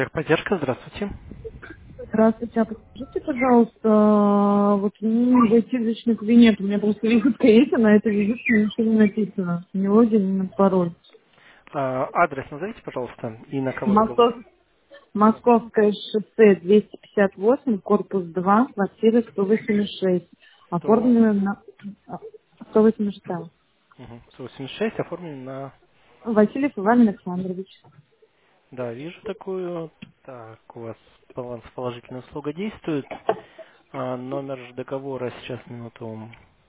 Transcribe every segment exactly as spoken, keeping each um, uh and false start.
Техподдержка, здравствуйте. Здравствуйте, а подскажите, пожалуйста, вот мне не войти в личный кабинет, у меня просто визитка есть, а на этой визитке ничего не написано, ни логин, ни пароль. А, адрес назовите, пожалуйста, и на кого договор. Моско- Московское шоссе двести пятьдесят восемь, корпус два, квартира сто восемьдесят шесть, сто, оформлено на а, сто восемьдесят шесть. мгм, сто восемьдесят шесть оформлен на... Васильев Иван Александрович. Да, вижу такую. Так, у вас баланс положительная услуга действует. А, номер же договора сейчас минуту.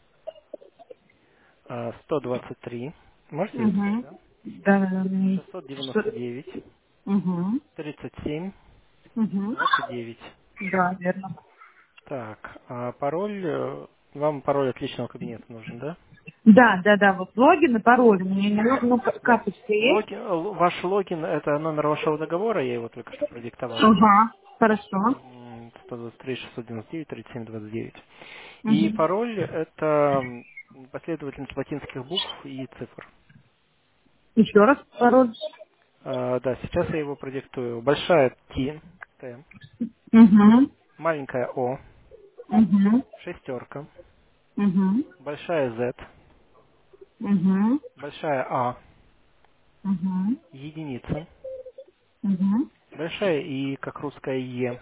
А, сто двадцать три. Можете записать, Угу. да? Да, да, да, у меня есть. шестьсот девяносто Что- девять. Угу. тридцать семь. Угу. двадцать девять. Да, верно. Так, а пароль... э, Вам пароль от личного кабинета нужен, да? Да, да, да, вот логин и пароль. У меня не нужно, ну, ка- Ло- карточка есть? Логин, л- ваш логин — это номер вашего договора, я его только что продиктовал. Ага, хорошо. М, сто двадцать три шестьсот девяносто девять тридцать семь двадцать девять. И Угу. пароль — это м, последовательность латинских букв и цифр. Еще раз пароль. А, да, сейчас я его продиктую. Большая Т, Т, Угу. маленькая О, Угу. шестерка, Угу. большая Z, Угу. большая А, Угу. единица, Угу. большая И, как русская Е,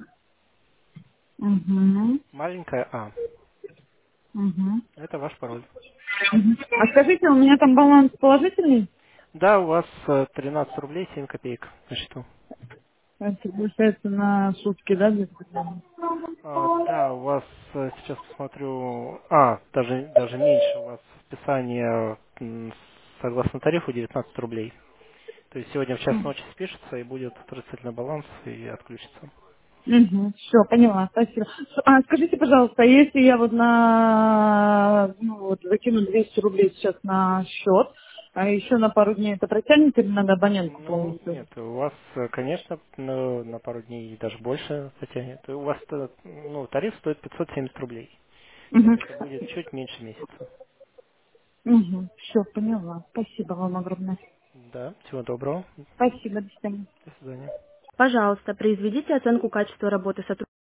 Угу. маленькая А. Угу. Это ваш пароль. А скажите, у меня там баланс положительный? Да, у вас э, тринадцать рублей семь копеек на счету. Это получается на сутки, да, где-то примерно? А, да, у вас э, сейчас посмотрю, а, даже, даже меньше у вас списание м, согласно тарифу девятнадцать рублей. То есть сегодня в час ночи спишется и будет отрицательный баланс и отключится. Угу, все, поняла, спасибо. С- А скажите, пожалуйста, а если я вот на, ну вот, закину двести рублей сейчас на счет, а еще на пару дней это протянет или надо абонентку Ну, полностью? нет, у вас, э, конечно, на, на пару дней и даже больше потянет. У вас э, ну, тариф стоит пятьсот семьдесят рублей. То Угу. есть это будет чуть меньше месяца. Угу, все, поняла. Спасибо вам огромное. Да, всего доброго. Спасибо, до свидания. До свидания. Пожалуйста, произведите оценку качества работы сотрудника.